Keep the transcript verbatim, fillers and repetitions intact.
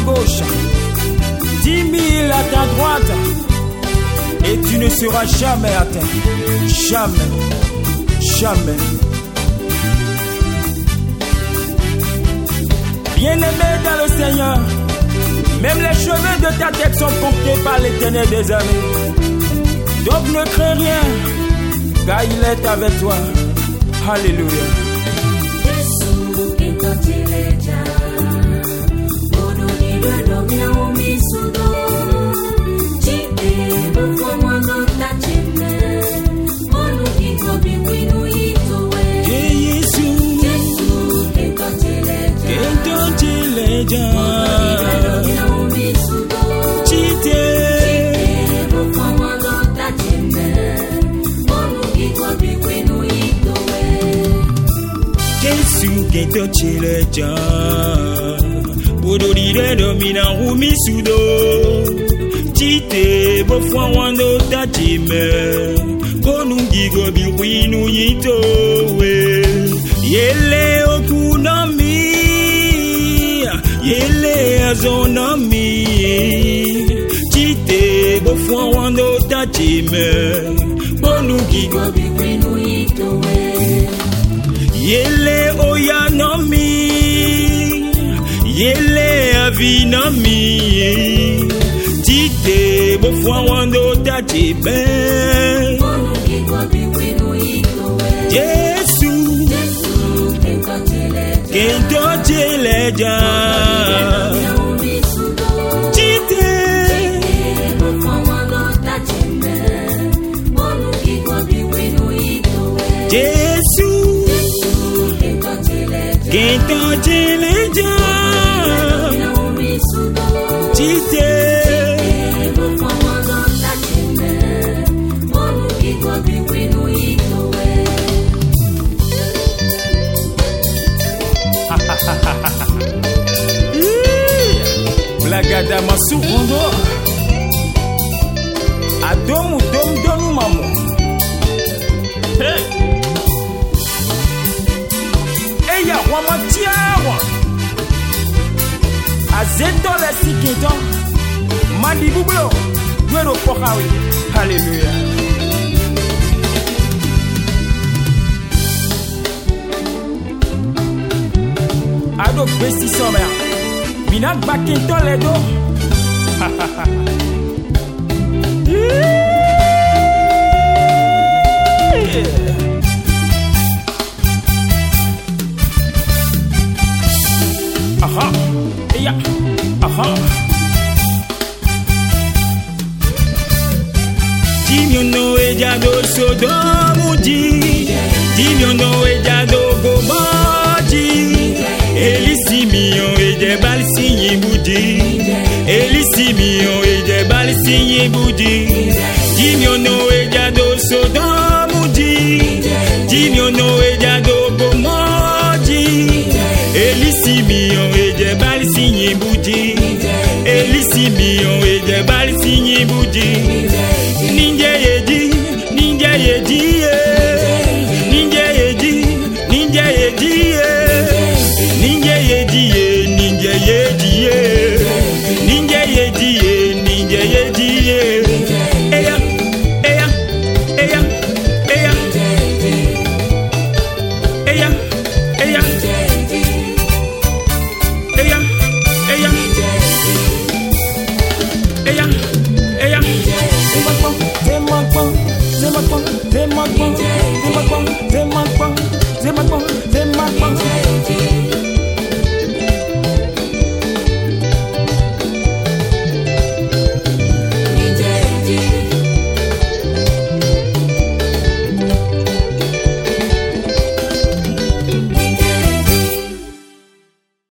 gauche, dix mille à ta droite, et tu ne seras jamais atteint. Jamais, jamais. Bien-aimé dans le Seigneur, même les cheveux de ta tête sont comptés par l'Éternel des armées. Donc ne crains rien, car il est avec toi. Alléluia. Kento chileja Bodorire domina rumi sudo Chite bofwa wando tajime Konungi gobi winu yitowe Yele okunami Yele azonami Chite bofwa wando tajime Konungi gobi winu yitowe Yele oyanomi, yele avinami, tite bofwa wando tachibe. Jesu, kento chileja, tite bofwa wando tachibe. Jesu. Kento chileja Chite Blagada masukondo Adomu dom dom mamu. Hey Eya wamatiawa Azeto le siketo Mandibublo Duero pokawi. Hallelujah. Ado besti somer Binak bakento ledo. Ha ha ha. Aha, yeah, aha. Dimyono ejado sodomuji, dimyono ejado gomaji, elisimiyo eje balsinyi budi, elisimiyo eje balsinyi budi, dimyono ejado sodomuji, dimyono ejado gomaji. Elisimiyo eje balsinyi budi, elisimiyo eje balsinyi budi. Ninja yeji, ninja yeji, ninja yeji, ninja yeji, ninja yeji, ninja yeji, ninja yeji, ninja yeji. Eya, eya, eya, eya, eya, eya. Demon, demon, demon, demon, demon, demon, demon,